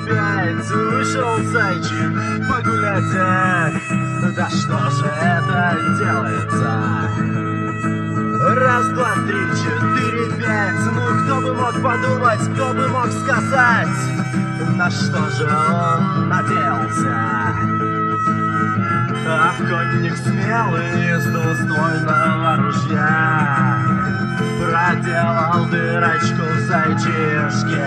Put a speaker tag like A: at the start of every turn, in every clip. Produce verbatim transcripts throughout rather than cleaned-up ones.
A: опять вышел зайчик погулять. Эх, да что же это делается? Раз, два, три, четыре, пять. Ну кто бы мог подумать, кто бы мог сказать, на что же он надеялся? Охотник смелый из двуствольного ружья проделал дырочку в зайчишке,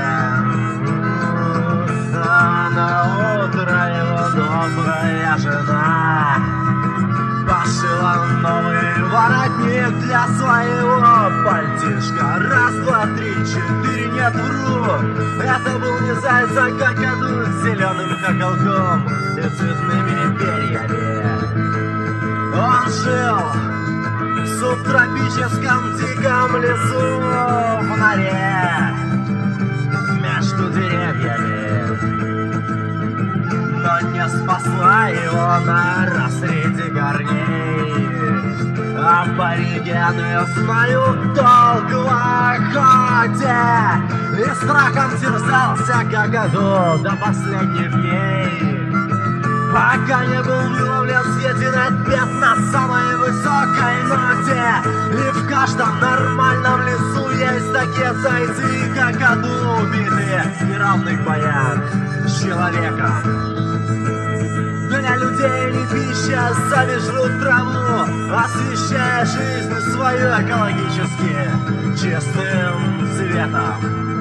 A: а на утро его добрая жена пошила новый воротник для своего пальтишка. Раз, два, три, четыре, нет, вру, это был не заяц, а какаду с зеленым хохолком и цветными перьями. Он жил в субтропическом диком лесу в норе между деревьями, но не спасла его нора среди корней. Аборигены знают толк в охоте, и страхом терзался какаду до последних дней, пока не был выловлен съеден ответ на самой высокой ноте. И в каждом нормальном лесу есть такие зайцы и какаду, убитые в неравных боях с человеком. Для людей не пища, сами жрут траву, освещая жизнь свою экологически чистым светом.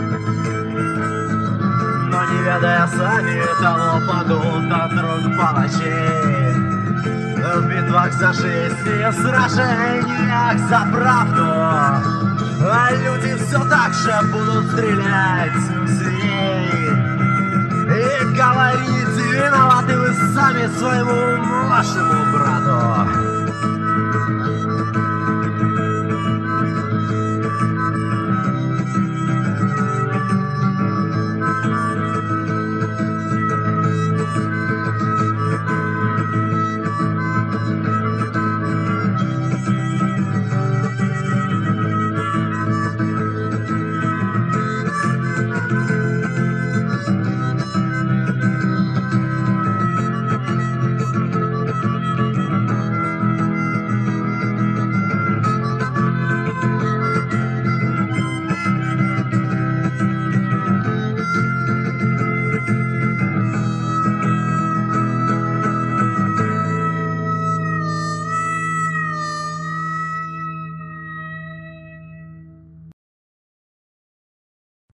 A: Но не ведая сами того, падут от рук палачей в битвах за жизнь и в сражениях за правду. А люди все так же будут стрелять в зверей и говорить: виноваты вы сами своему вашему брату.